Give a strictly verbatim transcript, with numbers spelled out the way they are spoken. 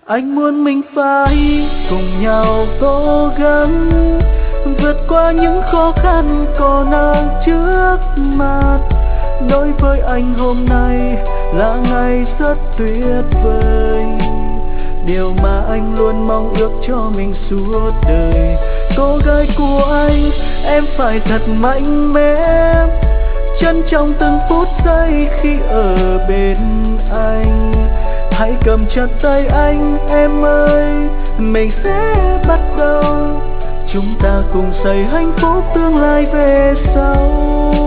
Anh muốn mình phải cùng nhau cố gắng vượt qua những khó khăn còn đang trước mặt. Đối với anh hôm nay là ngày rất tuyệt vời, điều mà anh luôn mong ước cho mình suốt đời. Cô gái của anh, em phải thật mạnh mẽ, trân trọng từng phút giây khi ở bên anh. Hãy cầm chặt tay anh em ơi, mình sẽ bắt đầu, chúng ta cùng xây hạnh phúc tương lai về sau.